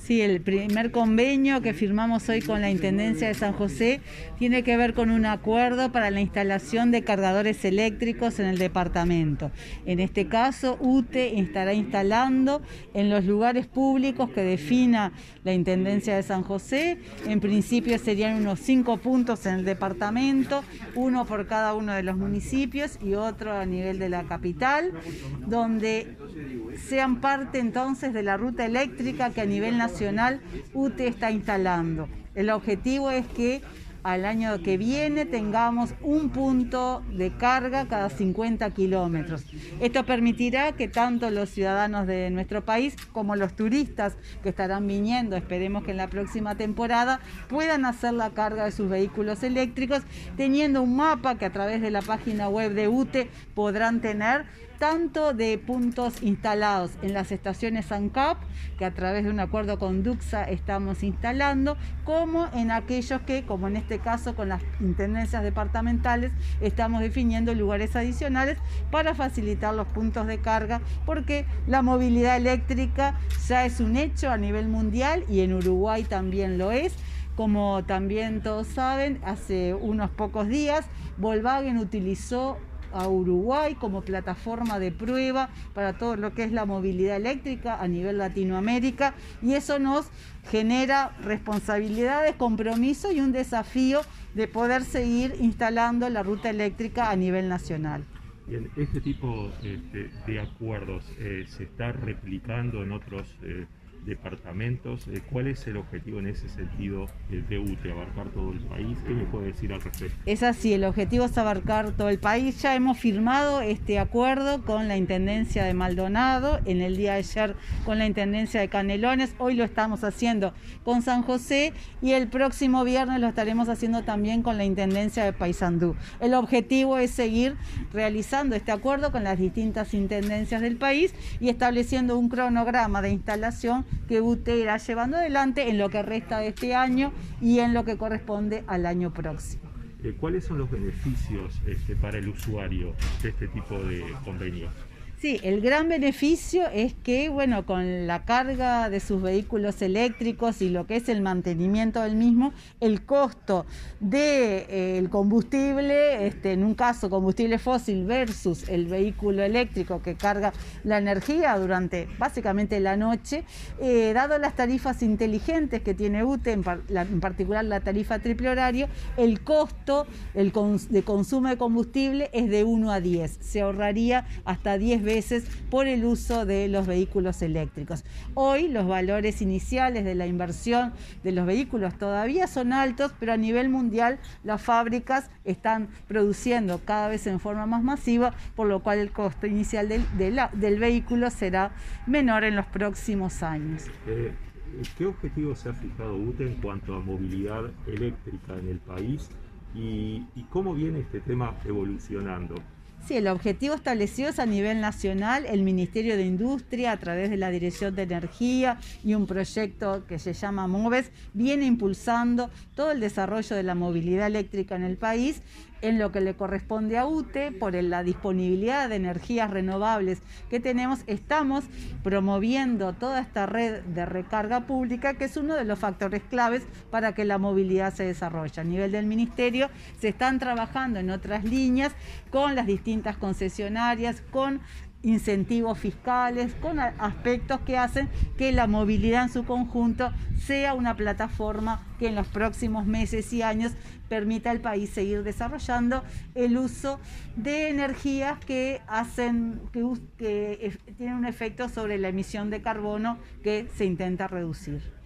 Sí, el primer convenio que firmamos hoy con la Intendencia de San José tiene que ver con un acuerdo para la instalación de cargadores eléctricos en el departamento. En este caso, UTE estará instalando en los lugares públicos que defina la Intendencia de San José. En principio serían unos 5 puntos en el departamento, uno por cada uno de los municipios y otro a nivel de la capital, donde sean parte entonces de la ruta eléctrica que a nivel nacional UTE está instalando. El objetivo es que al año que viene tengamos un punto de carga cada 50 kilómetros. Esto permitirá que tanto los ciudadanos de nuestro país como los turistas que estarán viniendo, esperemos que en la próxima temporada, puedan hacer la carga de sus vehículos eléctricos, teniendo un mapa que a través de la página web de UTE podrán tener, tanto de puntos instalados en las estaciones ANCAP, que a través de un acuerdo con Duxa estamos instalando, como en aquellos que, como en este caso con las intendencias departamentales, estamos definiendo lugares adicionales para facilitar los puntos de carga, porque la movilidad eléctrica ya es un hecho a nivel mundial y en Uruguay también lo es. Como también todos saben, hace unos pocos días Volkswagen utilizó a Uruguay como plataforma de prueba para todo lo que es la movilidad eléctrica a nivel Latinoamérica, y eso nos genera responsabilidades, compromiso y un desafío de poder seguir instalando la ruta eléctrica a nivel nacional. Bien, este tipo de acuerdos se está replicando en otros departamentos. ¿Cuál es el objetivo en ese sentido de UTE? ¿Abarcar todo el país? ¿Qué me puede decir al respecto? Es así, el objetivo es abarcar todo el país. Ya hemos firmado este acuerdo con la Intendencia de Maldonado, en el día de ayer con la Intendencia de Canelones, hoy lo estamos haciendo con San José y el próximo viernes lo estaremos haciendo también con la Intendencia de Paysandú. El objetivo es seguir realizando este acuerdo con las distintas intendencias del país y estableciendo un cronograma de instalación que UTE irá llevando adelante en lo que resta de este año y en lo que corresponde al año próximo. ¿Cuáles son los beneficios para el usuario de este tipo de convenios? Sí, el gran beneficio es que, bueno, con la carga de sus vehículos eléctricos y lo que es el mantenimiento del mismo, el costo del combustible, en un caso combustible fósil versus el vehículo eléctrico que carga la energía durante básicamente la noche, dado las tarifas inteligentes que tiene UTE, en particular la tarifa triple horario, el costo de consumo de combustible es de 1 a 10. Se ahorraría hasta 10 veces por el uso de los vehículos eléctricos. Hoy los valores iniciales de la inversión de los vehículos todavía son altos, pero a nivel mundial las fábricas están produciendo cada vez en forma más masiva, por lo cual el costo inicial del vehículo será menor en los próximos años. ¿Qué objetivo se ha fijado UTE en cuanto a movilidad eléctrica en el país y cómo viene este tema evolucionando? Sí, el objetivo establecido es a nivel nacional. El Ministerio de Industria, a través de la Dirección de Energía y un proyecto que se llama MOVES, viene impulsando todo el desarrollo de la movilidad eléctrica en el país. En lo que le corresponde a UTE, por la disponibilidad de energías renovables que tenemos, estamos promoviendo toda esta red de recarga pública, que es uno de los factores claves para que la movilidad se desarrolle. A nivel del Ministerio se están trabajando en otras líneas con las distintas concesionarias, con incentivos fiscales, con aspectos que hacen que la movilidad en su conjunto sea una plataforma que en los próximos meses y años permita al país seguir desarrollando el uso de energías que tienen un efecto sobre la emisión de carbono que se intenta reducir.